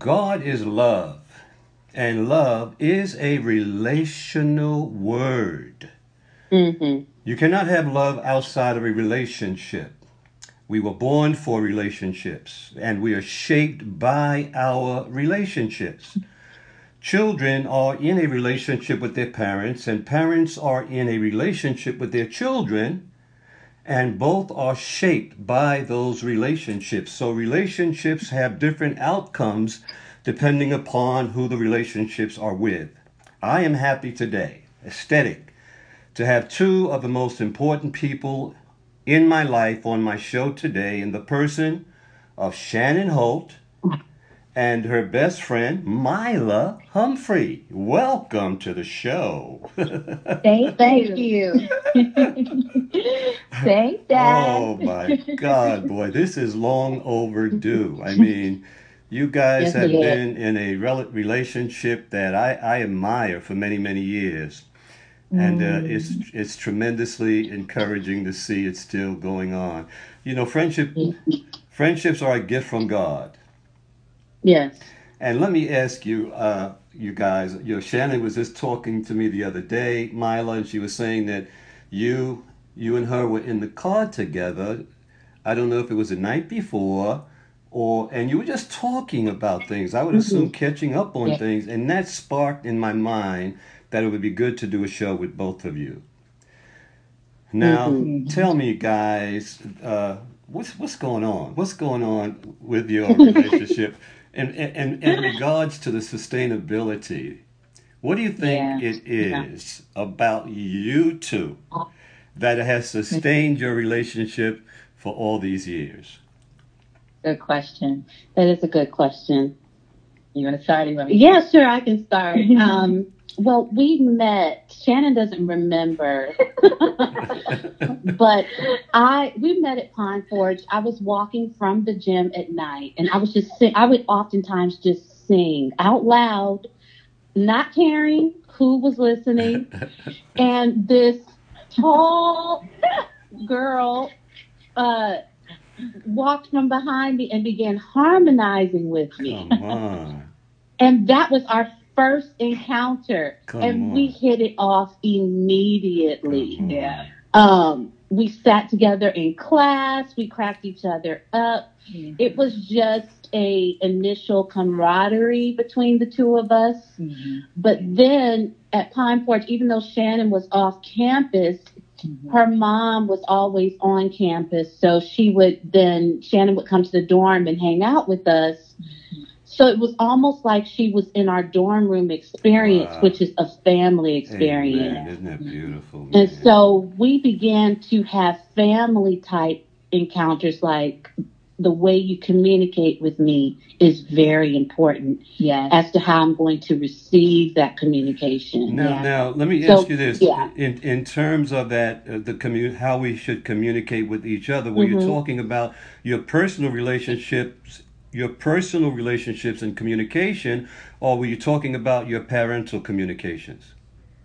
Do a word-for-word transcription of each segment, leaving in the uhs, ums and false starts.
God is love, and love is a relational word. Mm-hmm. You cannot have love outside of a relationship. We were born for relationships, and we are shaped by our relationships. Children are in a relationship with their parents, and parents are in a relationship with their children, and both are shaped by those relationships. So, relationships have different outcomes depending upon who the relationships are with. I am happy today, ecstatic, to have two of the most important people in my life on my show today in the person of Shannon Holt and her best friend, Mila Humphrey. Welcome to the show. Thank Thank you. you. Thanks, Dad. Oh my God, boy, this is long overdue. I mean, you guys Yes, it have is. been in a rel- relationship that I, I admire for many, many years. And uh, it's Mm, it's tremendously encouraging to see it still going on. You know, friendship friendships are a gift from God. Yes. And let me ask you, uh, you guys, you know, Shannon was just talking to me the other day, Mila, and she was saying that you you and her were in the car together. I don't know if it was the night before or and you were just talking about things. I would assume Mm-hmm. catching up on Yeah. things, and that sparked in my mind that it would be good to do a show with both of you. Now, Mm-hmm. mhm. tell me, guys, uh, what's what's going on? What's going on with your relationship, and and in regards to the sustainability? What do you think Yeah. it Yeah. is about you two that has sustained your relationship for all these years? Good question. That is a good question. You want to start? Or you want me Yeah, sure, I can start. Um, well, we met, Shannon doesn't remember, but I we met at Pine Forge. I was walking from the gym at night, and I was just sing, I would oftentimes just sing out loud, not caring who was listening. And this tall girl uh, walked from behind me and began harmonizing with me. Come on, And that was our first encounter. come And we on, hit it off come immediately. Yeah. on. Um, we sat together in class, we cracked each other up. It Mm-hmm. was just a initial camaraderie between the two of us. Mm-hmm. But then at Pine Forge, even though Shannon was off campus, Mm-hmm. her mom was always on campus. So she would then, Shannon would come to the dorm and hang out with us. So it was almost like she was in our dorm room experience, Wow. which is a family experience. Amen. Yeah. Isn't that Mm-hmm. beautiful, And man? so we began to have family type encounters, like the way you communicate with me is very important Yes. as to how I'm going to receive that communication. Now, Yeah. now, let me ask So, you this: yeah. in in terms of that, uh, the commu- how we should communicate with each other. Were you hmm talking about your personal relationships, your personal relationships and communication, or were you talking about your parental communications?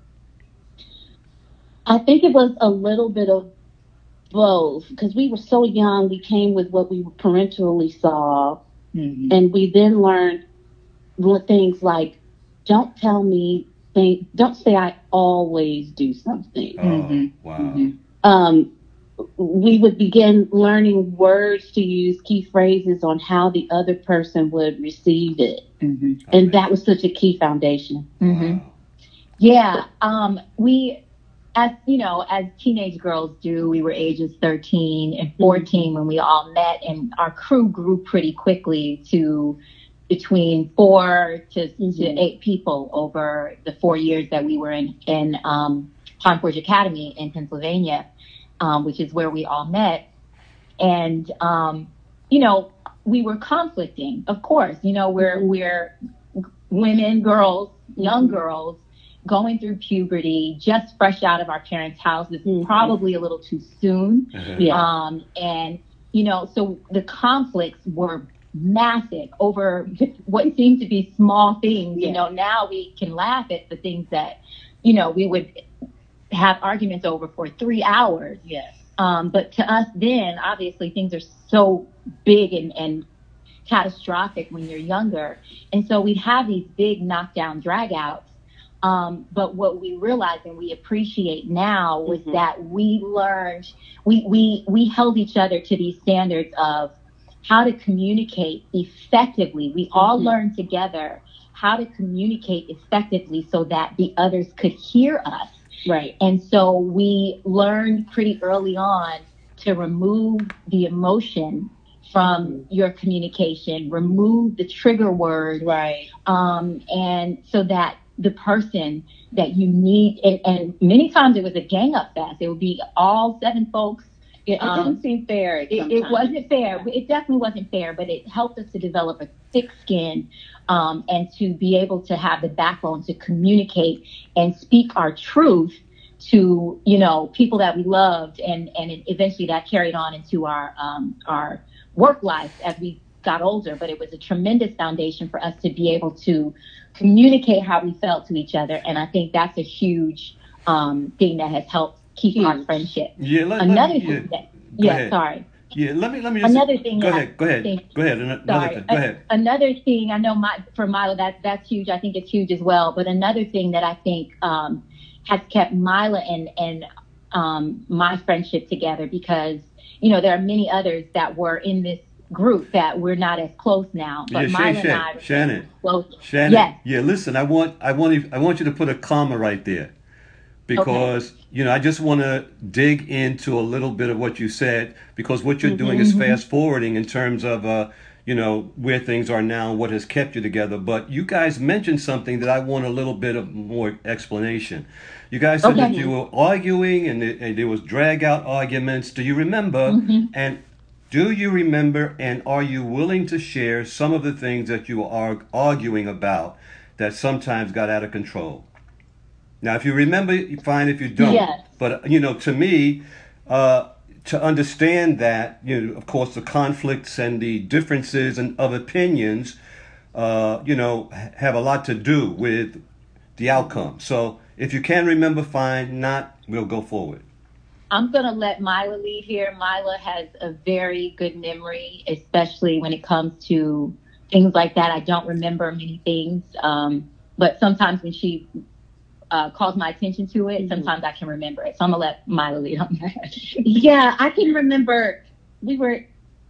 I think it was a little bit of both because we were so young. We came with what we parentally saw, Mm-hmm. and we then learned things like don't tell me think don't say I always do something. Oh, Mm-hmm. wow. Mm-hmm. Um, we would begin learning words to use, key phrases on how the other person would receive it. Mm-hmm. And that Amazing. was such a key foundation. Mm-hmm. Wow. Yeah. Um, we, as you know, as teenage girls do, we were ages thirteen and Mhm. fourteen when we all met, and our crew grew pretty quickly to between four to, to Mhm. eight people over the four years that we were in, in um, Pine Forge Academy in Pennsylvania, um, which is where we all met. And, um, you know, we were conflicting, of course. You know, we're, Mhm. we're women, girls, young Mhm. girls going through puberty, just fresh out of our parents' houses, Mhm. probably a little too soon. Yeah. Um, and, you know, so the conflicts were massive over what seemed to be small things. You Yeah. know, now we can laugh at the things that, you know, we would have arguments over for three hours. Yes. Um, but to us then, obviously, things are so big and, and catastrophic when you're younger. And so we'd have these big knockdown dragouts. Um, but what we realized and we appreciate now was Mhm. that we learned, we, we, we held each other to these standards of how to communicate effectively. We all Mhm. learned together how to communicate effectively so that the others could hear us. Right. And so we learned pretty early on to remove the emotion from Mhm. your communication, remove the trigger word, Right. um, and so that the person that you need, and, and many times it was a gang up fast. It would be all seven folks. Yeah, it Um, didn't seem fair. It, it sometimes. wasn't fair. It definitely wasn't fair, but it helped us to develop a thick skin, um, and to be able to have the backbone to communicate and speak our truth to, you know, people that we loved. And, and it, eventually that carried on into our, um, our work life as we got older. But it was a tremendous foundation for us to be able to communicate how we felt to each other. And I think that's a huge, um, thing that has helped keep Huge. our friendship. Yeah, let, Another let me, yeah, thing that, go yeah, ahead. sorry. Yeah, let me let me just Another thing go that ahead, I go ahead, think- go ahead. Another Sorry. thing, go ahead. A- Another thing, I know my, for Milo, that, that's huge. I think it's huge as well. But another thing that I think um, has kept Mila and, and um, my friendship together, because, you know, there are many others that were in this group that we're not as close now. But Yeah, Mila Shay, and Shay, I remain Shannon, close. Shannon. Yes. Yeah, listen, I want I want you, I want you to put a comma right there because you know I just want to dig into a little bit of what you said because what you're doing is fast forwarding in terms of uh, you know where things are now, what has kept you together. But you guys mentioned something that I want a little bit of more explanation. You guys said that Okay. you were arguing and, it, and there was drag out arguments. Do you remember? Mhm. And do you remember and are you willing to share some of the things that you are arguing about that sometimes got out of control? Now, if you remember, fine. If you don't, Yes. but you know, to me, uh, to understand that, you know, of course, the conflicts and the differences and of opinions, uh, you know, ha- have a lot to do with the outcome. So, if you can remember, fine. Not, we'll go forward. I'm going to let Mila lead here. Mila has a very good memory, especially when it comes to things like that. I don't remember many things, um, but sometimes when she uh, calls my attention to it, Mhm. sometimes I can remember it. So I'm going to let Mila lead on that. Yeah, I can remember we were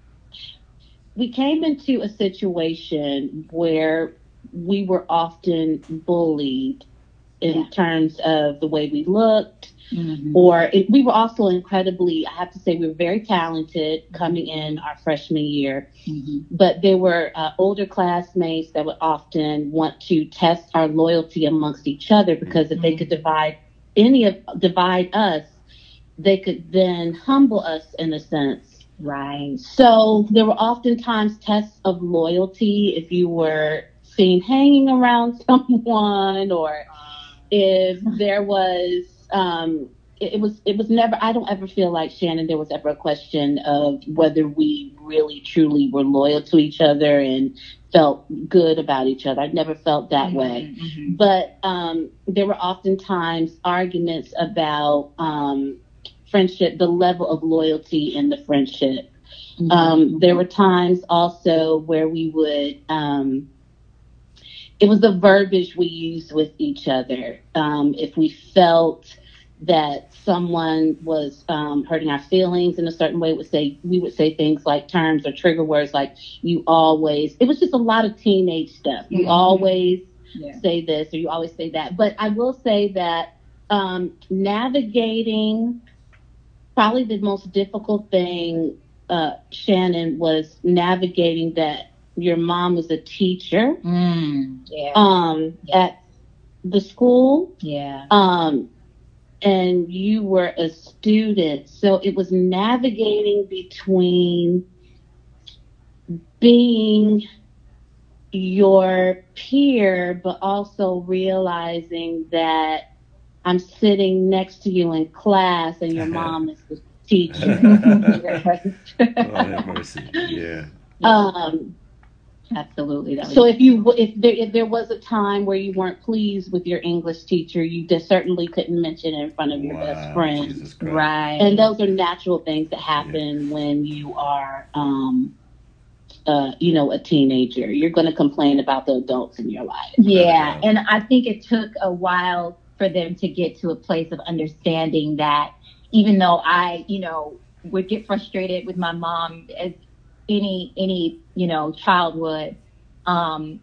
we came into a situation where we were often bullied in Yeah. terms of the way we looked, Mhm. or it, we were also incredibly, I have to say, we were very talented coming in our freshman year. Mhm. But there were uh, older classmates that would often want to test our loyalty amongst each other because if they could divide any of divide us, they could then humble us in a sense. Right. So there were oftentimes tests of loyalty if you were seen hanging around someone, or if there was um it, it was it was never, I don't ever feel like, Shannon, there was ever a question of whether we really truly were loyal to each other and felt good about each other. I never felt that way. Mhm. But um there were oftentimes arguments about um friendship, the level of loyalty in the friendship. Mhm. Um, there were times also where we would, um, it was the verbiage we used with each other. Um, if we felt that someone was um, hurting our feelings in a certain way, would say we would say things like terms or trigger words like "you always." It was just a lot of teenage stuff. You Mhm. always Yeah. say this or you always say that. But I will say that um, navigating, probably the most difficult thing, uh, Shannon, was navigating that your mom was a teacher Mm. Yeah. um, at the school, Yeah. um, and you were a student. So it was navigating between being your peer, but also realizing that I'm sitting next to you in class and your mom is the teacher. Oh, have mercy. Yeah. um, Absolutely. That was so if you if there if there was a time where you weren't pleased with your English teacher, you just certainly couldn't mention it in front of your best Wow. friend. Jesus Christ. right. And those are natural things that happen when you are um, uh, you know, a teenager. You're going to complain about the adults in your life. Yeah. And I think it took a while for them to get to a place of understanding that even though I, you know, would get frustrated with my mom as any, any, you know, child would, um,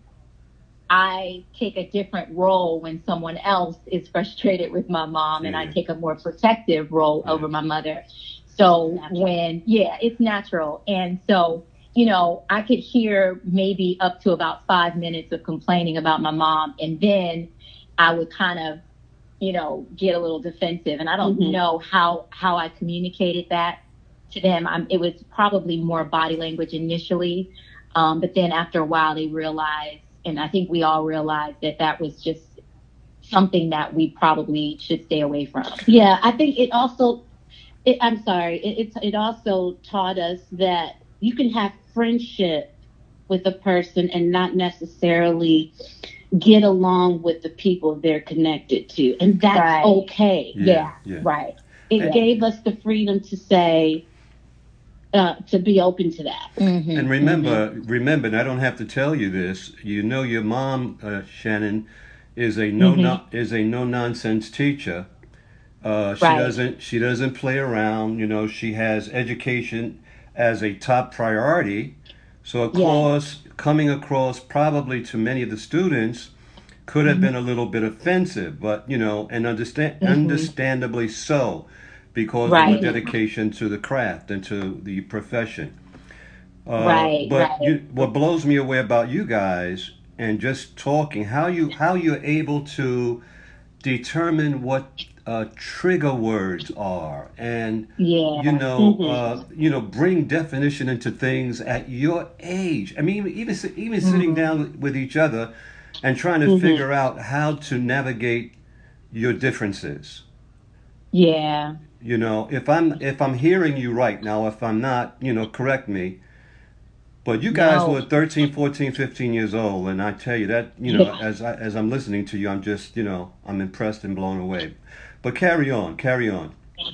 I take a different role when someone else is frustrated with my mom, and yeah. I take a more protective role yeah. over my mother. So when, yeah, it's natural. And so, you know, I could hear maybe up to about five minutes of complaining about my mom. And then I would kind of, you know, get a little defensive. And I don't mm-hmm. know how, how I communicated that to them. I'm, it was probably more body language initially. Um, but then after a while they realized, and I think we all realized that that was just something that we probably should stay away from. Yeah, I think it also, it, I'm sorry, it, it, it also taught us that you can have friendship with a person and not necessarily get along with the people they're connected to. And that's right. okay. Yeah, yeah, yeah. right. It yeah. gave us the freedom to say, Uh, to be open to that. Mm-hmm. And remember, mm-hmm. remember, and I don't have to tell you this. You know, your mom, uh, Shannon, is a no, mm-hmm. no is a no nonsense teacher. Uh, she right. doesn't she doesn't play around. You know, she has education as a top priority. So of yeah. course, coming across probably to many of the students could have mm-hmm. been a little bit offensive, but you know, and understand mm-hmm. understandably so. Because right. of your dedication to the craft and to the profession. Uh, right. But right. You, what blows me away about you guys and just talking, how you how you're able to determine what uh, trigger words are, and yeah. you know, mm-hmm. uh, you know, bring definition into things at your age. I mean, even even mm-hmm. sitting down with each other and trying to mm-hmm. figure out how to navigate your differences. Yeah. You know, if I'm if I'm hearing you right now, if I'm not, you know, correct me. But you guys no. were thirteen, fourteen, fifteen years old, and I tell you that, you know, yeah. as I, as I'm listening to you, I'm just, you know, I'm impressed and blown away. But carry on, carry on.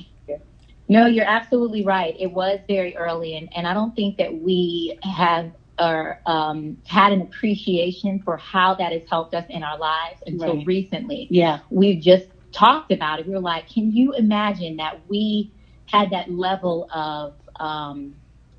No, you're absolutely right. It was very early, and, and I don't think that we have or um, had an appreciation for how that has helped us in our lives until right. recently. Yeah, we've just talked about it. We were like, can you imagine that we had that level of um,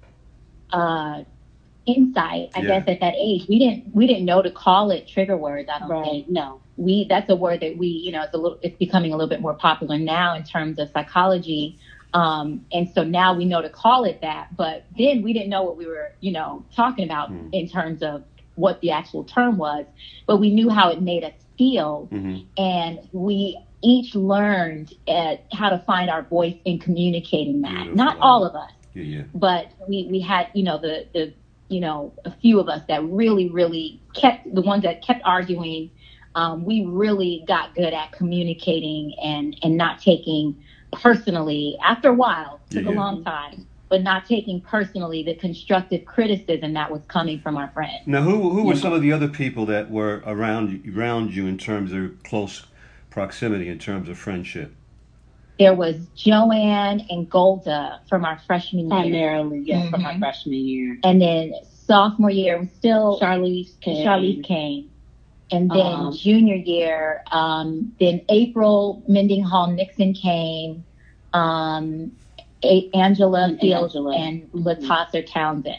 uh, insight, I yeah. guess, at that age? We didn't we didn't know to call it trigger words, I don't right. think. No. We that's a word that we, you know, it's a little it's becoming a little bit more popular now in terms of psychology. Um, and so now we know to call it that, but then we didn't know what we were, you know, talking about mm. in terms of what the actual term was, but we knew how it made us feel. Mm-hmm. And we each learned at how to find our voice in communicating that. Beautiful. Not all of us, yeah, yeah. but we, we had, you know, the, the, you know, a few of us that really, really kept, the ones that kept arguing. Um, we really got good at communicating and, and not taking personally, after a while, took yeah, yeah. a long time, but not taking personally the constructive criticism that was coming from our friends. Now, who who were some of the other people that were around around you in terms of close proximity, in terms of friendship? There was Joanne and Golda from our freshman year. Primarily, yes, mm-hmm. from our freshman year. And then sophomore year was still Charlize Kane. Charlize Kane. And then um, junior year, um, then April Mendenhall Nixon came, um, A- Angela and Fields Angela. and mm-hmm. Latasha Townsend.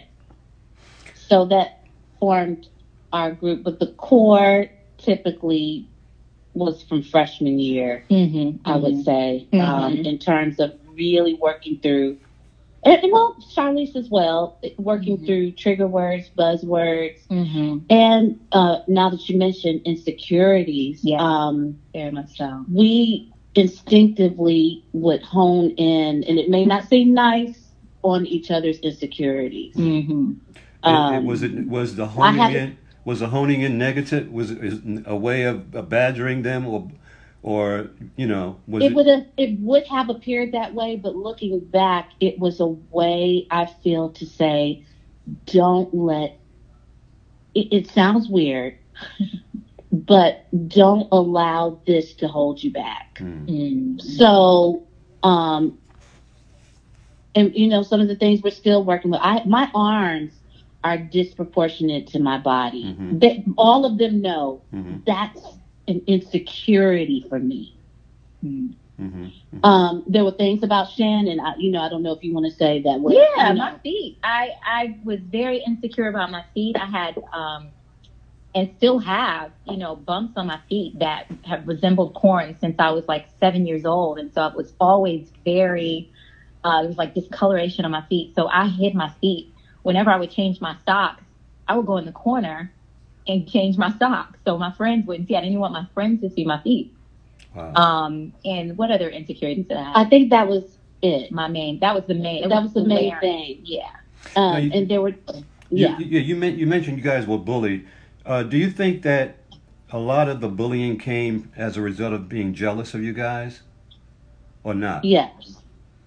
So that formed our group, but the core typically was from freshman year, mm-hmm, I mm-hmm. would say, mm-hmm. um, in terms of really working through, and, and well, Charlize as well, working mm-hmm. through trigger words, buzzwords, mm-hmm. and uh, now that you mentioned insecurities, yeah, um, very much so. We instinctively would hone in, and it may not seem nice, on each other's insecurities. Mm-hmm. Um, it, it, was it was the honing had, in? Was the honing in negative? Was it a way of badgering them, or, or you know, was it, it? Would have, it would have appeared that way, but looking back, it was a way, I feel, to say, don't let. It, it sounds weird, but don't allow this to hold you back. Mm. Mm. So, um, and you know, some of the things we're still working with. I my arms are disproportionate to my body. Mm-hmm. That all of them know Mm-hmm. that's an insecurity for me. Mm. Mm-hmm. Mm-hmm. Um, there were things about Shannon. I, you know, I don't know if you want to say that. Was, Yeah, you know, my feet. I I was very insecure about my feet. I had um and still have, you know, bumps on my feet that have resembled corn since I was like seven years old. And so I was always very, uh, there was like discoloration on my feet. So I hid my feet. Whenever I would change my socks, I would go in the corner and change my socks. So my friends wouldn't see. I didn't want my friends to see my feet. Wow. Um, and what other insecurities did I have? I think that was it. My main, that was the main, That was the main wearing. thing. Yeah. Um, No, you- and there were, You, yeah. you, you, men- you mentioned you guys were bullied. Uh, do you think that a lot of the bullying came as a result of being jealous of you guys, or not? Yes.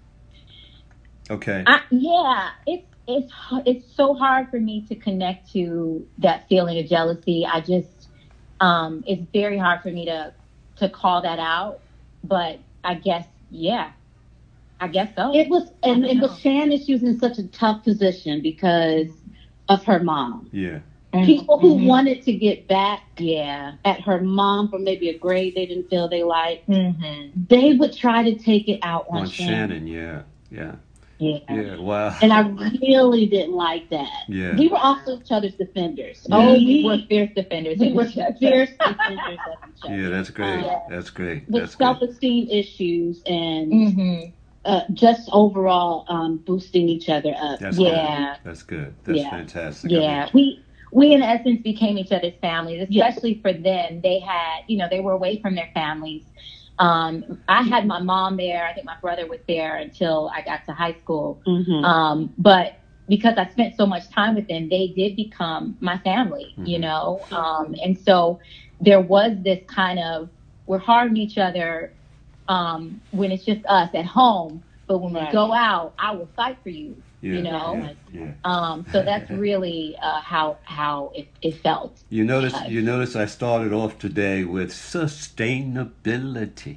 Okay. I, yeah, it's it's h- it's so hard for me to connect to that feeling of jealousy. I just um, it's very hard for me to to call that out. But I guess yeah, I guess so. It was, and I it don't was know. Shannon. She was in such a tough position because of her mom. Yeah. People who Mhm. wanted to get back Yeah. at her mom for maybe a grade they didn't feel they liked, Mm-hmm. they would try to take it out on, On Shannon. Shannon. Yeah. Yeah. Yeah. Yeah. Wow. And I really didn't like that. Yeah. We were also each other's defenders. Yeah. Oh, We we were fierce defenders. we were fierce defenders of each other. Yeah. That's great. Uh, That's great. With That's good. self-esteem issues and Mm-hmm. uh, just overall um, boosting each other up. That's Yeah. good. That's good. That's Yeah. fantastic. I mean, Yeah, we we in essence became each other's families, Yes. especially for them. They had, you know, they were away from their families. Um, I had my mom there. I think my brother was there until I got to high school. Mhm. Um, but because I spent so much time with them, they did become my family, you Mhm. know. Um, and so there was this kind of we're hard on each other um, when it's just us at home, but when Right. we go out, I will fight for you. yeah. you know? Yeah. Yeah. Um, so that's really uh, how how it, it felt. You notice. Uh, You notice. I started off today with sustainability.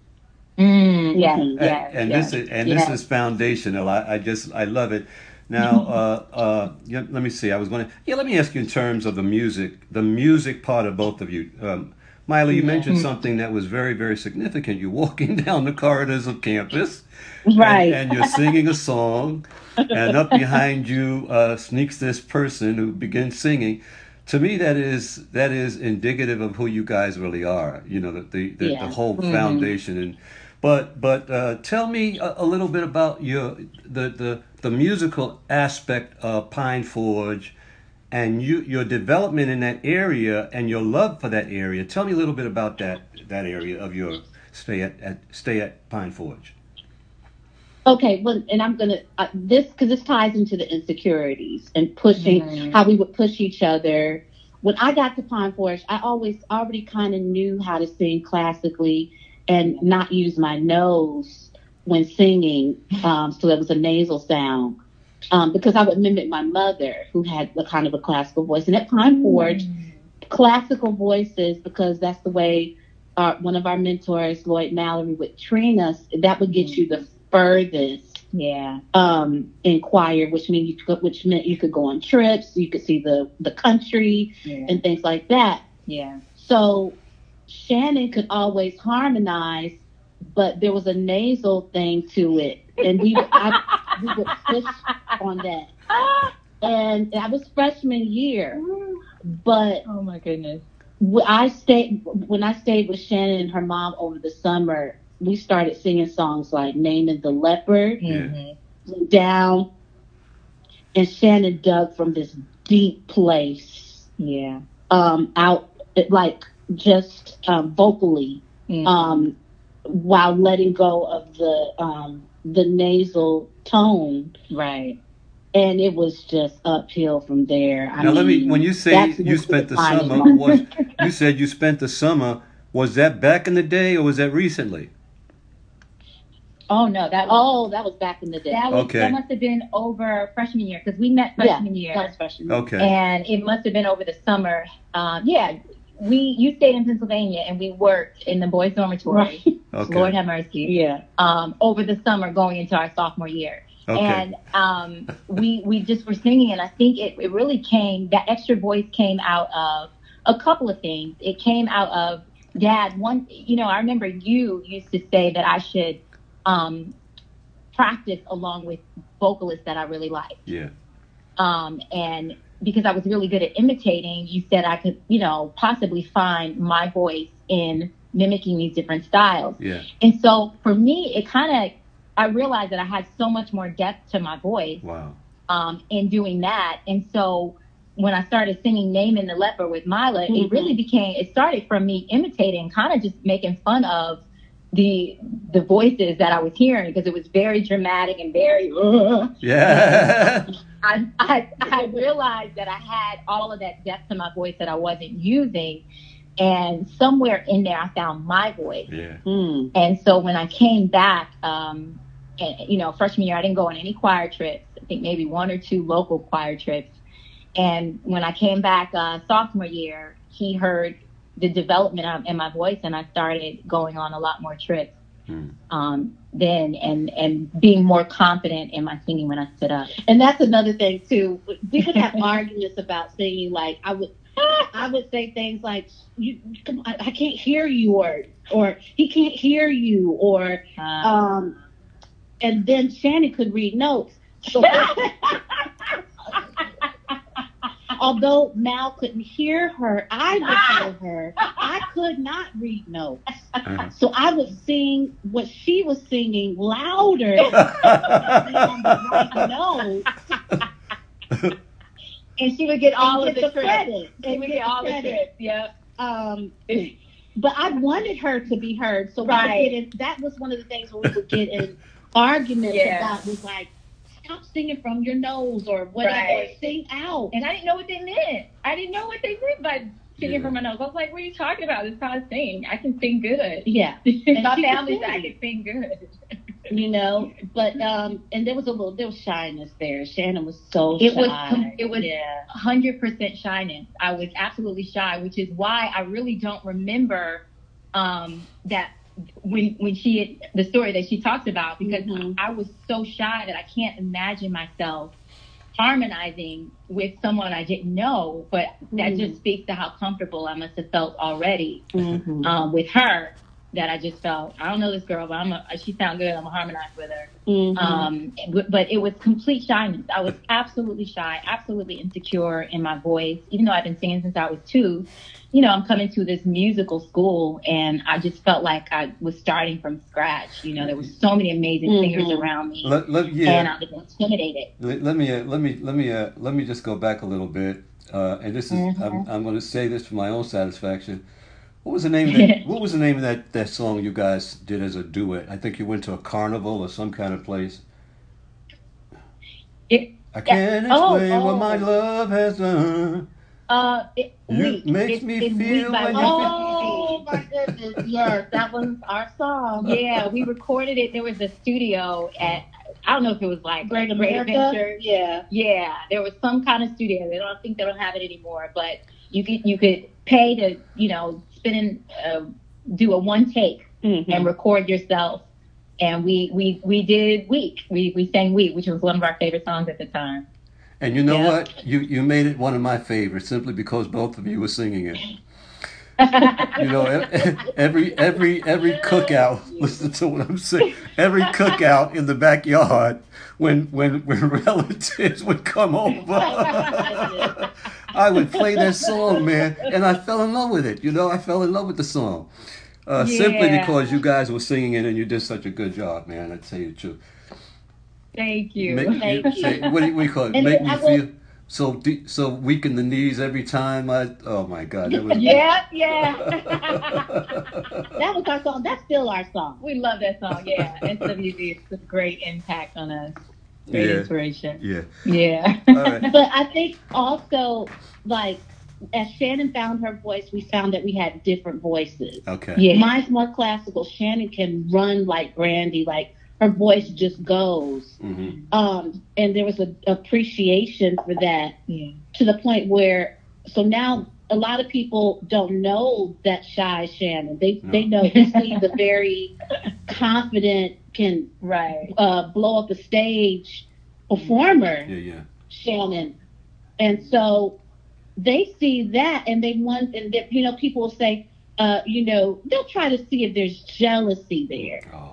Mm, yes, Mhm. yes, and yes, this is and yes. this is foundational. I, I just I love it. Now, uh, uh, yeah, let me see. I was going to yeah. Let me ask you in terms of the music, the music part of both of you. Um, Miley, you Yeah. mentioned something that was very very significant. You're walking down the corridors of campus, Right. and, and you're singing a song, and up behind you uh, sneaks this person who begins singing. To me, that is that is indicative of who you guys really are. You know, the the, the, Yeah. the whole Mhm. foundation. And but but uh, tell me a, a little bit about your the, the the musical aspect of Pine Forge, and you your development in that area and your love for that area. Tell me a little bit about that that area of your stay at, at stay at Pine Forge. Okay, well, and I'm gonna uh, this because this ties into the insecurities and pushing Mhm. how we would push each other. When I got to Pine Forest, I always already kind of knew how to sing classically and not use my nose when singing, um, so there was a nasal sound. Um, because I would mimic my mother, who had the kind of a classical voice, and at Pine Forge, classical voices, because that's the way our, one of our mentors, Lloyd Mallory, would train us. That would get you the furthest Yeah. um, in choir, which mean you could, which meant you could go on trips, you could see the the country Yeah. and things like that. Yeah. So Shannon could always harmonize, but there was a nasal thing to it, and we I, we would push on that. And that was freshman year, but Oh my goodness. Wh- I stayed when I stayed with Shannon and her mom over the summer. We started singing songs like "Naming the Leopard," Mhm. down, and Shannon dug from this deep place, Yeah. um, out it, like just um, vocally, Mhm. um, while letting go of the um, the nasal tone, Right. and it was just uphill from there. I Now let me. mean, When you say that's you when spent the defining summer, moment. was you said you spent the summer? Was that back in the day or was that recently? Oh no, that was Oh, that was back in the day. that was Okay. that must have been over freshman year because we met Yeah, freshman year, that was freshman year. Okay. and it must have been over the summer. Um, yeah, we you stayed in Pennsylvania and we worked in the boys' dormitory. Right. Okay. Lord have mercy. Yeah. Um, over the summer going into our sophomore year. Okay. And um, we we just were singing, and I think it, it really came, that extra voice came out of a couple of things. It came out of Dad. One, you know, I remember you used to say that I should um, practice along with vocalists that I really liked. Yeah. Um, and because I was really good at imitating, you said I could, you know, possibly find my voice in mimicking these different styles. Yeah. And so for me, it kind of, I realized that I had so much more depth to my voice. Wow. Um, in doing that. And so when I started singing Naaman the Leper with Mila, mm-hmm. it really became, it started from me imitating, kind of just making fun of the the voices that I was hearing, because it was very dramatic and very, uh, yeah. I, I, I realized that I had all of that depth to my voice that I wasn't using. And somewhere in there, I found my voice. Yeah. Mm. And so when I came back, um, and, you know, freshman year, I didn't go on any choir trips. I think maybe one or two local choir trips. And when I came back uh, sophomore year, he heard the development in my voice, and I started going on a lot more trips mm. um, then, and, and being more confident in my singing when I stood up. And that's another thing, too. We could have arguments about singing. Like, I would I would say things like, "You, come on, I can't hear you," or, or "He can't hear you," or, uh, um, and then Shannon could read notes. So, although Mal couldn't hear her, I would hear her. I could not read notes. Uh-huh. So I would sing what she was singing louder on the right notes. And she would get all and of get the, the credit. She would get all the credit. Yep. Um, but I wanted her to be heard. So right. we would get in, that was one of the things where we would get in arguments yeah. about, was like, stop singing from your nose or whatever, right. or sing out. And I didn't know what they meant. I didn't know what they meant by singing yeah. from my nose. I was like, what are you talking about? This is how I sing. I can sing good. Yeah. My family said I can sing good. You know, but um, and there was a little, there was shyness there. Shannon was so it shy. Was, it was yeah. one hundred percent shyness. I was absolutely shy, which is why I really don't remember um, that when when she had, the story that she talks about, because mm-hmm. I, I was so shy that I can't imagine myself harmonizing with someone I didn't know. But mm-hmm. that just speaks to how comfortable I must have felt already mm-hmm. um, with her. That I just felt, I don't know this girl, but I'm a, she sounds good. I'm gonna harmonize with her. Mm-hmm. Um, but, but it was complete shyness. I was absolutely shy, absolutely insecure in my voice. Even though I've been singing since I was two, you know, I'm coming to this musical school, and I just felt like I was starting from scratch. You know, there were so many amazing mm-hmm. singers around me, let, let, yeah. and I was intimidated. Let, let me, uh, let me, let me, uh, let me just go back a little bit, uh, and this is, mm-hmm. I'm, I'm going to say this for my own satisfaction. What was the name of that? What was the name of that, that song you guys did as a duet? I think you went to a carnival or some kind of place. It, I can't yeah. explain oh, oh. what my love has done. Uh, it, you weak. makes it's, me it's feel when you oh, feel. My goodness! Yes, that was our song. Yeah, we recorded it. There was a studio at, I don't know if it was like Great, Great Adventure. Yeah, yeah. There was some kind of studio. They don't I think they don't have it anymore, but you could you could pay to you know. Spin in, uh, do a one take mm-hmm. and record yourself, and we we we did Weak. We we sang Weak, which was one of our favorite songs at the time. And you know yeah. what? You you made it one of my favorites simply because both of you were singing it. You know, every every every cookout. Listen to what I'm saying. Every cookout in the backyard, when when when relatives would come over, I would play that song, man, and I fell in love with it. You know, I fell in love with the song, uh, yeah. simply because you guys were singing it and you did such a good job, man. I tell you the truth. Thank you. Make, Thank you. Say, what, do you, what do you call it? And Make me feel. Will, So deep, so weak in the knees every time I. Oh my God! That was yeah, yeah. That was our song. That's still our song. We love that song. Yeah, S W D is a great impact on us. Great yeah. inspiration. Yeah. Yeah. All right. But I think also, like, as Shannon found her voice, we found that we had different voices. Okay. Yeah. Mine's more classical. Shannon can run like Brandy, like. Her voice just goes. Mm-hmm. Um, and there was an appreciation for that yeah. to the point where, so now a lot of people don't know that shy Shannon. They no. they know, they see the very confident, can Right. uh, blow up a stage performer, Yeah, yeah. Shannon. And so they see that, and they want, and that, you know, people will say, uh, you know, they'll try to see if there's jealousy there. Oh.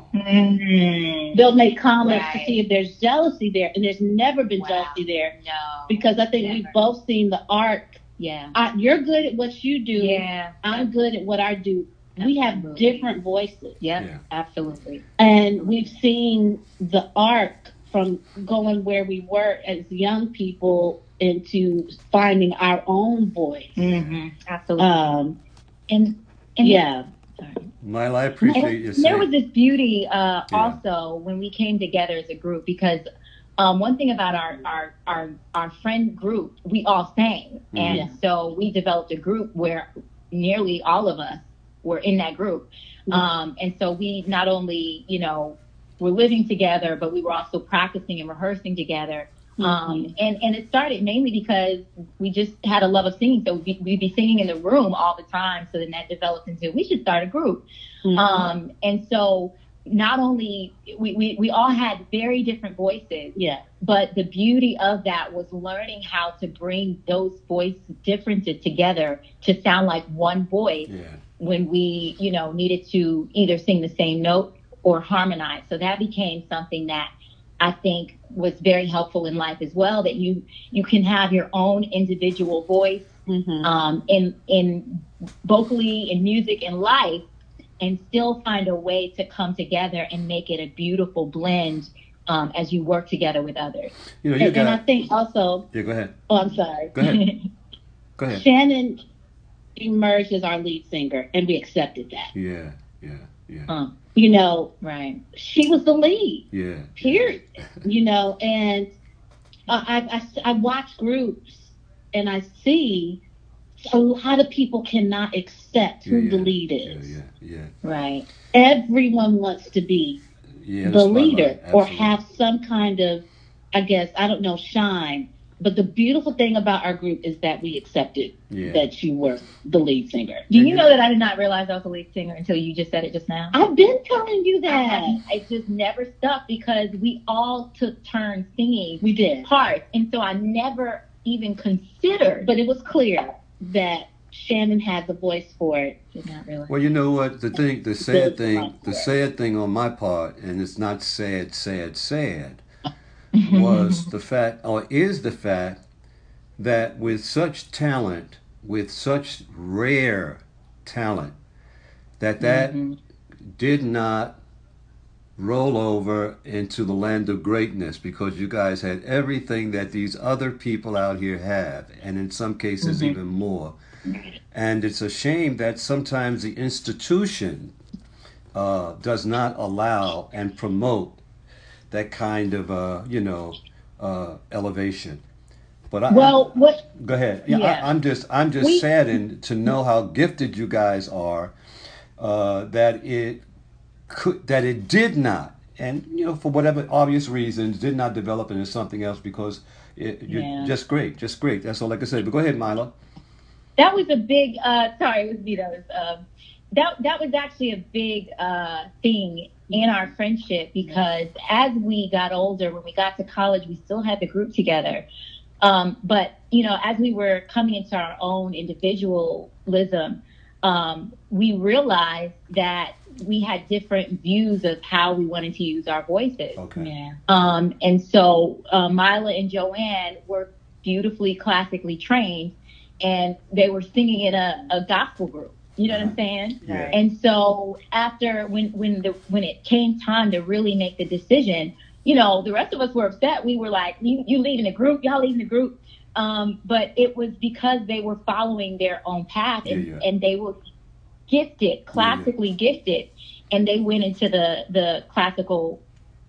Mm-hmm. They'll make comments Right. to see if there's jealousy there, and there's never been Wow. jealousy there, No. because I think Never. we've both seen the arc. Yeah. I, you're good at what you do. Yeah. I'm good at what I do. We have Absolutely. different voices. Yep. Yeah. Absolutely. And we've seen the arc from going where we were as young people into finding our own voice. Mm-hmm. Absolutely. Um, and and yeah. sorry. Mila, I appreciate you And there was saying. this beauty uh, Yeah. also when we came together as a group, because um, one thing about our, our our our friend group, we all sang, Mhm. and Yeah. so we developed a group where nearly all of us were in that group, um, and so we not only you know were living together, but we were also practicing and rehearsing together. Um, and, and it started mainly because we just had a love of singing. So we'd, we'd be singing in the room all the time. So then that developed into, we should start a group. Mhm. Um, and so not only, we, we, we all had very different voices, Yeah. but the beauty of that was learning how to bring those voice differences together to sound like one voice Yeah. when we, you know, needed to either sing the same note or harmonize. So that became something that I think was very helpful in life as well, that you, you can have your own individual voice, Mhm. um, in, in vocally, in music, in life, and still find a way to come together and make it a beautiful blend, um, as you work together with others. You know, you And, and I got. think also, Yeah, go ahead. oh, I'm sorry. Go ahead. Go ahead. Shannon emerged as our lead singer, and we accepted that. Yeah, yeah, yeah, Huh. You know, Right. she was the lead, yeah. period. You know, and uh, I, I, I watch groups, and I see a lot of people cannot accept who Yeah, the yeah. lead Yeah, is. yeah, yeah. Right. Everyone wants to be Yeah, the spotlight, leader or absolutely. have some kind of, I guess, I don't know, shine. But the beautiful thing about our group is that we accepted Yeah. that you were the lead singer. Do you know that I did not realize I was a lead singer until you just said it just now? I've been telling you that. It just never stuck because we all took turns singing We did. parts. And so I never even considered, But it was clear that Shannon had the voice for it. did not realize. Well, you know what? The thing, the sad Good thing, luck. the sad thing on my part, and it's not sad, sad, sad, was the fact, or is the fact, that with such talent, with such rare talent, that that Mhm. did not roll over into the land of greatness, because you guys had everything that these other people out here have, and in some cases Mhm. even more. And it's a shame that sometimes the institution uh, does not allow and promote that kind of, uh, you know, uh, elevation. But I, Well, what go ahead. Yeah, Yeah. I, I'm just, I'm just We- saddened to know how gifted you guys are. Uh, that it could, that it did not, and you know, for whatever obvious reasons, did not develop into something else, because it, you're Yeah. just great, just great. That's all I can say. But go ahead, Mila. That was a big, uh, sorry, it was me that was, um, that, that was actually a big uh, thing in our friendship, because as we got older, when we got to college, we still had the group together. Um, but, you know, as we were coming into our own individualism, um, we realized that we had different views of how we wanted to use our voices. Okay. Yeah. Um, and so uh, Mila and Joanne were beautifully classically trained, and they were singing in a, a gospel group. You know what I'm saying? Yeah. And so after when when the when it came time to really make the decision, you know, the rest of us were upset. We were like, you you leaving the group, y'all leaving the group. Um, but it was because they were following their own path, and, Yeah, yeah. and they were gifted, classically gifted, and they went into the the classical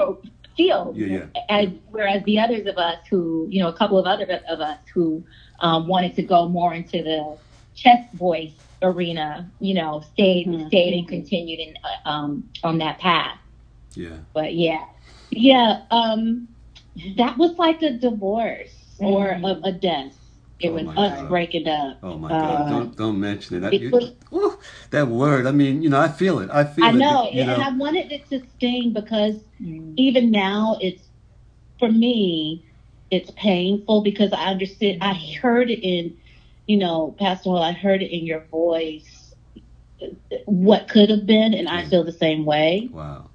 field. Yeah, yeah. As whereas the others of us who, you know, a couple of other of us who um, wanted to go more into the chest voice arena, you know, stayed Mhm. stayed and continued in uh, um, on that path. Yeah. But yeah, Yeah, um, that was like a divorce or Mhm. a, a death. It Oh was my us God. breaking up. Oh my God! Uh, Don't don't mention it. I, it you, was- woo. That word. I mean, you know, I feel it. I feel I it. know, You and know. I wanted it to sting because Mm. even now, it's for me, it's painful because I understand. I heard it in, you know, Pastor Hall. I heard it in your voice, what could have been, and I Yeah. feel the same way. Wow.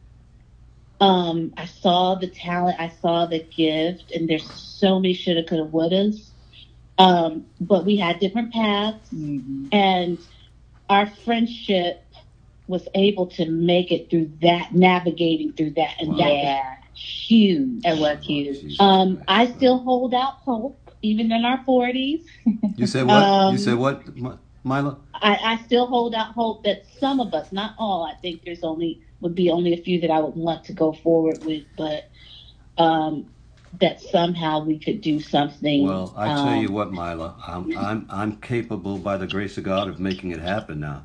Um, I saw the talent, I saw the gift, and there's so many shoulda, coulda, wouldas. Um, but we had different paths, Mhm. and our friendship was able to make it through that, navigating through that, and Wow. that was Yeah, huge. it was Oh, huge. Jesus Um, Christ. I still hold out hope, even in our forties. You said what? Um, you said what, Mi- Mila? I, I still hold out hope that some of us, not all, I think there's only would be only a few that I would want to go forward with, but um, that somehow we could do something. Well, I tell you Um, what, Mila, I'm I'm I'm capable by the grace of God of making it happen now.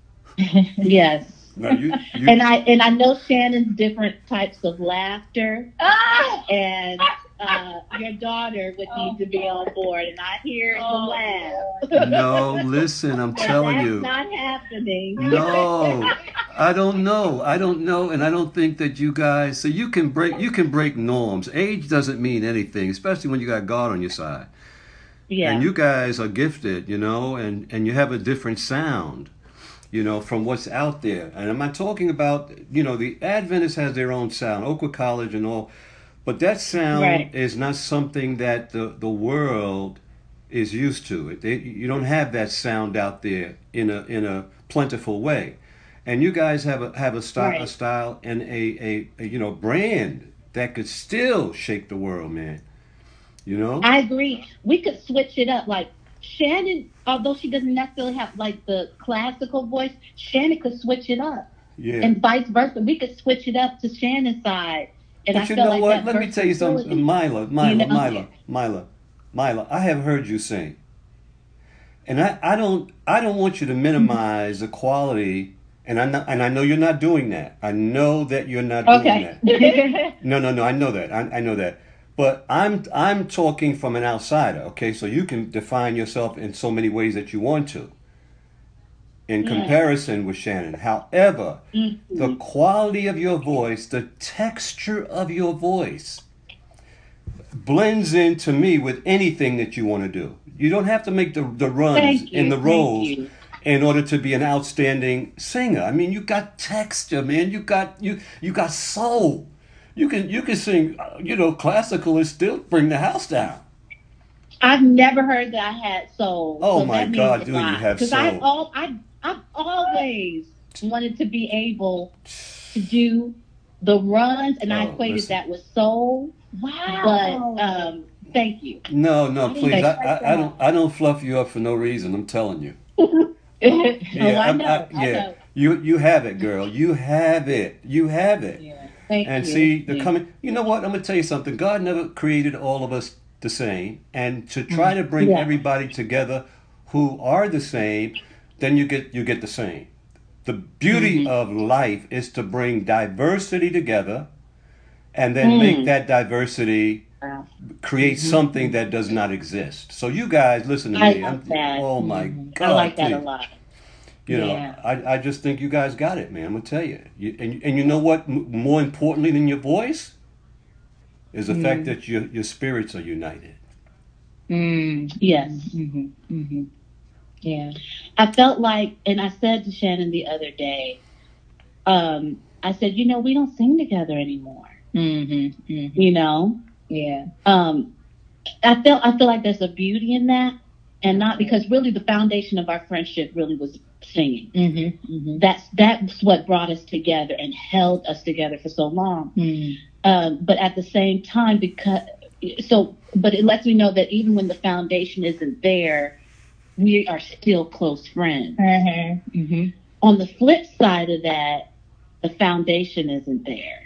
yes, Now you you and I and I know Shannon's different types of laughter, Ah! and uh, your daughter would need to be on board, and I hear the Oh, laugh. no, listen, I'm But telling that's you. not happening. No. I don't know. I don't know, and I don't think that you guys. So you can break. You can break norms. Age doesn't mean anything, especially when you got God on your side. Yeah. And you guys are gifted, you know, and and you have a different sound, you know, from what's out there. And I'm not talking about, you know, the Adventists has their own sound, Oakwood College and all, but that sound Right. is not something that the the world is used to. It, they, you don't have that sound out there in a in a plentiful way, and you guys have a have a style a Right. style and a, a, a you know brand that could still shake the world, man. You know. I agree. We could switch it up. Like Shannon, although she doesn't necessarily have like the classical voice, Shannon could switch it up, Yeah. and vice versa. We could switch it up to Shannon's side, and I But you felt know like what? that Let me tell you something, versatility. Mila, You Mila, know, Mila, Mila, Mila. I have heard you sing, and I, I don't I don't want you to minimize the quality. And I know, and I know you're not doing that. I know that you're not doing okay. that. No, no, no. I know that. I, I know that. But I'm I'm talking from an outsider. Okay, so you can define yourself in so many ways that you want to. In Yeah. comparison with Shannon, however, Mhm. the quality of your voice, the texture of your voice, blends into me with anything that you want to do. You don't have to make the, the runs Thank in you. the Thank roles you. in order to be an outstanding singer. I mean, you got texture, man. You got you you got soul. You can you can sing, uh, you know, classical and still bring the house down. I've never heard that I had soul, Oh so my that means God, a do you lot. have Because I've soul? all I I've always wanted to be able to do the runs, and I Oh, equated listen. that with soul. Wow. But um, thank you. No, no, I didn't please. I, expect I, I that. don't I don't fluff you up for no reason. I'm telling you. Oh, Yeah, I I'm, know. I, I yeah. know. You you have it, girl. You have it. You have it. Yeah. Thank And you. see, the Yeah. coming. You know what? I'm gonna tell you something. God never created all of us the same, and to try to bring Yeah. everybody together who are the same, then you get you get the same. The beauty Mhm. of life is to bring diversity together, and then make Mm. that diversity Wow. create Mhm. something that does not exist. So you guys, listen to I me. I'm, love that. oh my Mhm. God, I like that a please. lot. You know, Yeah. I, I just think you guys got it, man. I'm gonna tell you. you and and you know what? M- more importantly than your voice is the fact Mm. that your your spirits are united. Mm. Yes. Mm-hmm. Mm-hmm. Yeah. I felt like, and I said to Shannon the other day, um, I said, you know, we don't sing together anymore. Mm-hmm. Mm-hmm. You know, Yeah. um, I felt I feel like there's a beauty in that, and not because really the foundation of our friendship really was singing. Mm-hmm. Mm-hmm. That's that's what brought us together and held us together for so long. Mm. Um, but at the same time, because so, but it lets me know that even when the foundation isn't there, we are still close friends. Mm-hmm. Mm-hmm. On the flip side of that, the foundation isn't there.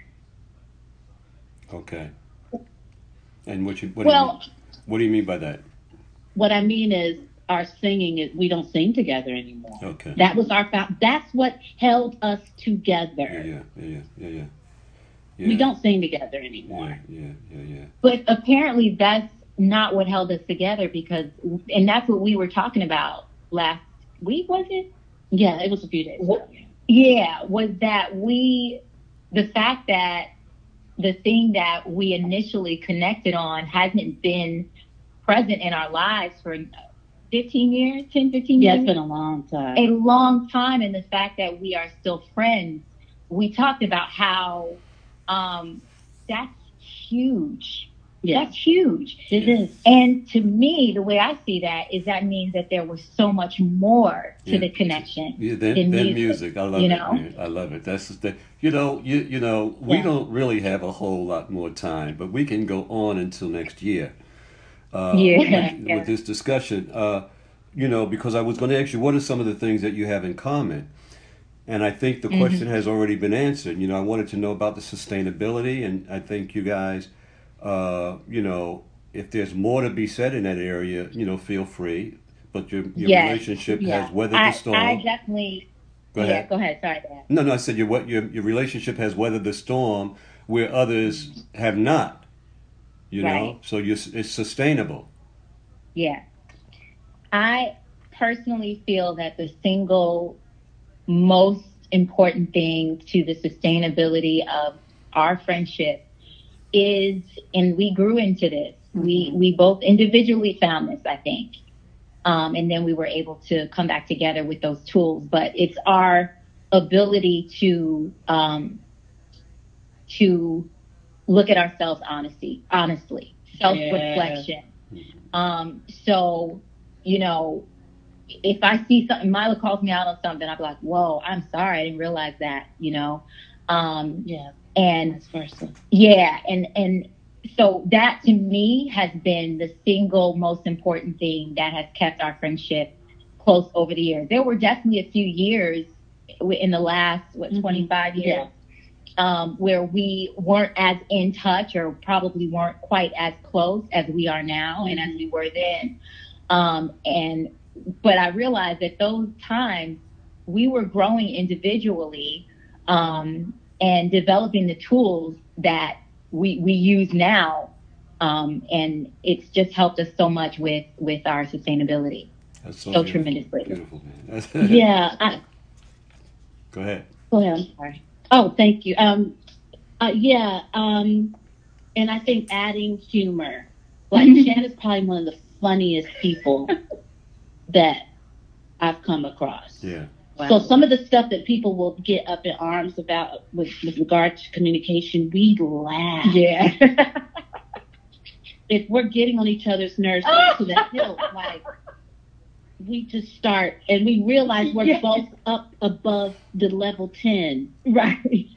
Okay. And what you what do you Well, mean? What do you mean by that? What I mean is, our singing is we don't sing together anymore. Okay. That was our found. That's what held us Yeah, together. yeah, yeah, yeah, yeah. Yeah. We don't sing together anymore. Yeah, yeah, yeah, yeah. but apparently that's not what held us together because, and that's what we were talking about last week, was it? Yeah, it was a few days ago. Yeah, was that we, the fact that the thing that we initially connected on hasn't been present in our lives for fifteen years, ten, fifteen Yeah, years. it's been a long time. A long time. And the fact that we are still friends, we talked about how um, that's huge. Yeah. That's huge. It is. And to me, the way I see that is that means that there was so much more to Yeah. the connection Yeah, then, than then music. music. I love you it, know? man. I love it. That's the thing. You know, you you know, we Yeah. don't really have a whole lot more time, but we can go on until next year uh, Yeah, with, yeah. with this discussion. Uh, you know, because I was going to ask you, what are some of the things that you have in common? And I think the question has already been answered. You know, I wanted to know about the sustainability, and I think you guys, uh, you know, if there's more to be said in that area, you know, feel free. But your your Yes. relationship Yeah. has weathered the I, storm. I definitely. Go yeah, ahead. go ahead. Sorry, Dad. No, no, I said your what your your relationship has weathered the storm where others have not. You know, Right. so you it's sustainable. Yeah. I personally feel that the single most important thing to the sustainability of our friendship is, and we grew into this. We Mhm. we both individually found this, I think, um, and then we were able to come back together with those tools. But it's our ability to um, to look at ourselves honestly, honestly, self reflection. Um, so, you know, if I see something, Mila calls me out on something, I'll be like, whoa, I'm sorry. I didn't realize that, you know? Um, Yeah, and vice versa. yeah, and, and so that to me has been the single most important thing that has kept our friendship close over the years. There were definitely a few years in the last, what, Mhm. twenty-five years, Yeah. um, where we weren't as in touch or probably weren't quite as close as we are now and as we were then. Um, and, but I realized that those times we were growing individually, um, and developing the tools that we, we use now. Um, and it's just helped us so much with, with our sustainability. That's so, So beautiful. tremendously. Beautiful, man. That's- Yeah. I, Go ahead. go ahead. I'm sorry. Oh, thank you. Um, uh, yeah. Um, and I think adding humor. Like Shannon's probably one of the funniest people that I've come across. Yeah. So some of the stuff that people will get up in arms about with, with regard to communication, we laugh. Yeah. If we're getting on each other's nerves to the hilt, like we just start and we realize we're Yeah. both up above the level ten. Right.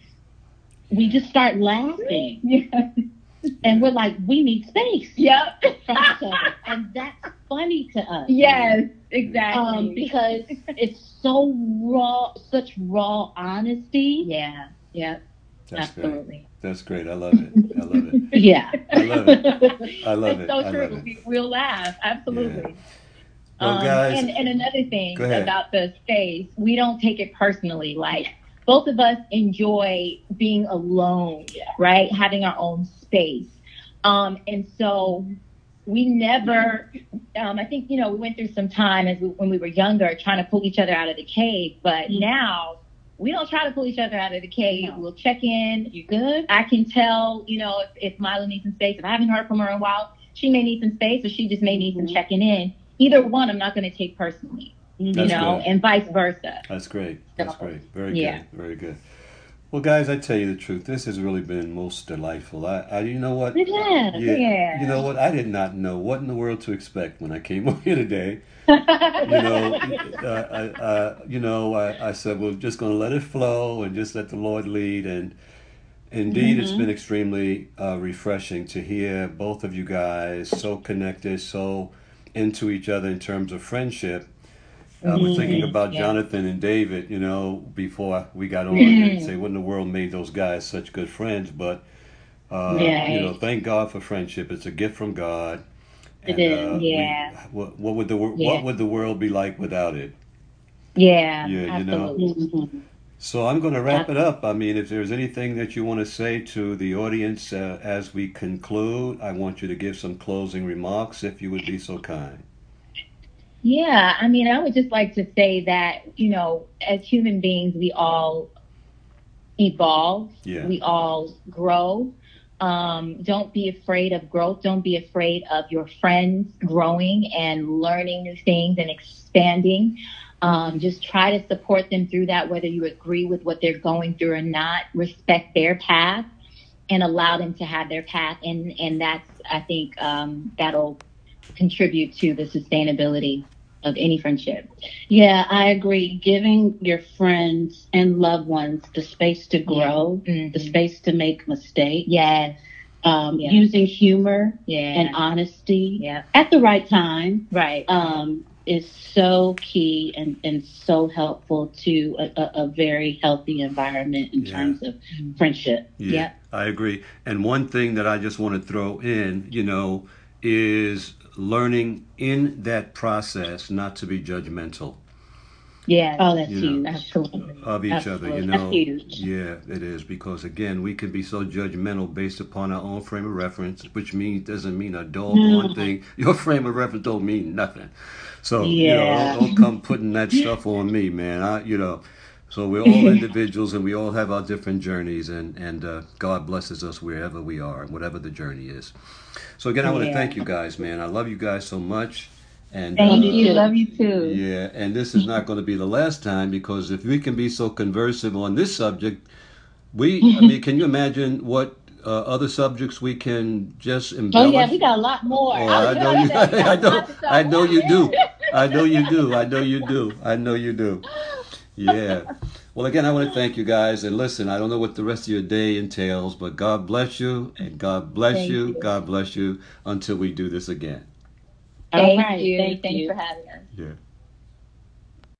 We just start laughing. Yeah. And we're like, we need space Yep. from each other. And that's funny to us. Yes, exactly. Um, because it's so raw, such raw honesty. yeah, yeah, That's great. absolutely. That's great. I love it. I love it. Yeah. I love it. I love it's it. so I true. love it. We, we'll laugh. Absolutely. Well, Um, guys, and, and another thing Go ahead. about the space, we don't take it personally. Like, both of us enjoy being alone, right? Having our own space. Um, and so we never, um, I think, you know, we went through some time as we, when we were younger trying to pull each other out of the cave. But Mhm. now we don't try to pull each other out of the cave. No. We'll check in. You good? I can tell, you know, if, if Mila needs some space. If I haven't heard from her in a while, she may need some space or she just may need some Mhm. checking in. Either one, I'm not going to take personally, you That's know, good. and vice versa. That's great. That's great. Very Yeah. good. Very good. Well, guys, I tell you the truth. This has really been most delightful. I, I you know what? It has. Yeah. Yeah. You know what? I did not know what in the world to expect when I came over here today. You know, uh, I, uh, you know, I, I said we're just going to let it flow and just let the Lord lead. And indeed, it's Mhm. been extremely uh, refreshing to hear both of you guys so connected, so into each other in terms of friendship. I was thinking about Yeah. Jonathan and David, you know, before we got on and say, what in the world made those guys such good friends? But, uh, Yeah. you know, thank God for friendship. It's a gift from God. It And, is. uh, we- Yeah. what, what would the wor- Yeah. what would the world be like without it? Yeah, Yeah, you know. absolutely. Mhm. So I'm going to wrap it up. I mean, if there's anything that you want to say to the audience uh, as we conclude, I want you to give some closing remarks if you would be so kind. Yeah, I mean, I would just like to say that, you know, as human beings, we all evolve, Yeah. we all grow. Um, don't be afraid of growth. Don't be afraid of your friends growing and learning new things and expanding. Um, just try to support them through that, whether you agree with what they're going through or not. Respect their path and allow them to have their path. And, and that's, I think, um, that'll contribute to the sustainability of any friendship. Yeah, I agree. Giving your friends and loved ones the space to grow, Yeah. Mhm. the space to make mistakes. Yes. Um, Yeah. Using humor Yeah. and honesty Yeah. at the right time. Right. Um, is so key and, and so helpful to a, a, a very healthy environment in Yeah. terms of friendship. Yeah, Yep. I agree. And one thing that I just want to throw in, you know, is learning in that process not to be judgmental Yeah. Oh, that's You know. huge. Absolutely. of each Absolutely. other, you That's know. huge. Yeah, it is, because again, we can be so judgmental based upon our own frame of reference, which means doesn't mean a doggone Mm. thing. Your frame of reference don't mean nothing. So you Yeah. know, don't, don't come putting that stuff on me, man. I, you know. So we're all individuals, and we all have our different journeys, and and uh, God blesses us wherever we are, and whatever the journey is. So again, I want to Yeah. thank you guys, man. I love you guys so much, and Thank uh, you. Love you too. yeah, and this is not going to be the last time, because if we can be so conversive on this subject, we, I mean, can you imagine what uh, other subjects we can just Oh embellish? yeah, we got a lot more. Oh, I know you. I know. I know you do. I know you do. I know you do. I know you do. Yeah. Well, again, I want to thank you guys. And listen, I don't know what the rest of your day entails, but God bless you, and God bless Thank you. you. God bless you until we do this again. All Thank right, you. thank Thanks you. for having us. Yeah.